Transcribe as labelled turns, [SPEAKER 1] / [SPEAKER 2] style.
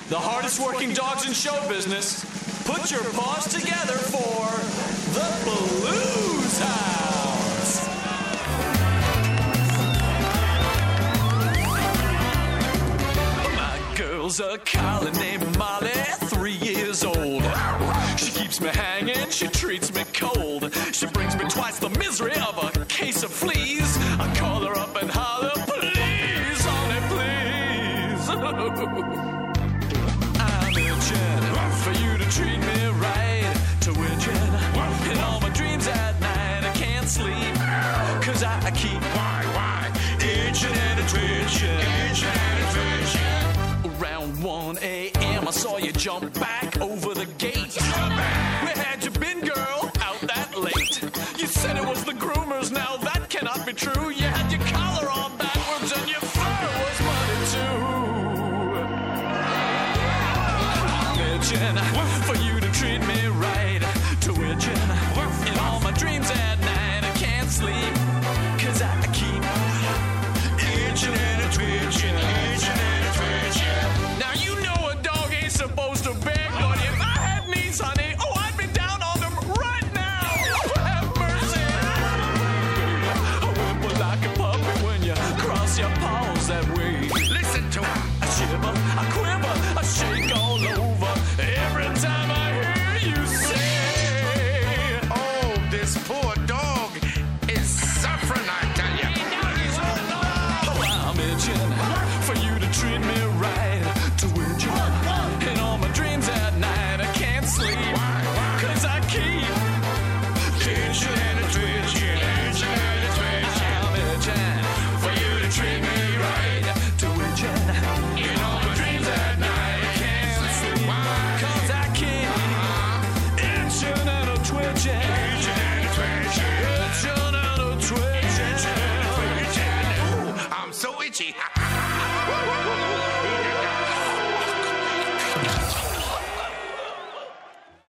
[SPEAKER 1] the hardest working dogs in show business. Put your paws together for the Blues House. My girl's a collie named Molly, 3 years old. She keeps me hanging, she treats me cold. She brings me twice the misery of a case of fleas. I call her up and holler, please, honey, please. I'm itching for you to treat me right. Twitching in all my dreams at night. I can't sleep, cause I keep itching and twitching. Around 1 a.m. I saw you jump back over the gate. Where had you been, girl, out that late? You said it was the groomers, now that cannot be true. You had your collar on backwards and your fur was muddy too. I'm itching for you to treat me right. Twitching in all my dreams at night. I can't sleep, cause I keep itching and twitching. Now you know a dog ain't supposed to beg, but if I had needs, honey, oh, I'd be down on them right now. Have mercy. I whimper like a puppy when you cross your paws that way. Listen to her. I shiver, I quiver, I shake all over every time I hear you say,
[SPEAKER 2] oh, this poor dog is suffering, I tell you.
[SPEAKER 1] Oh, I'm itching for you to treat me right. Twitching in all my dreams at night. I can't sleep, cause I keep itching and twitching. I'm itching for you to treat me right. Twitching in all my dreams at night. I can't sleep, cause I keep itching and twitching. Itching and twitching.
[SPEAKER 2] Ooh, I'm so itchy.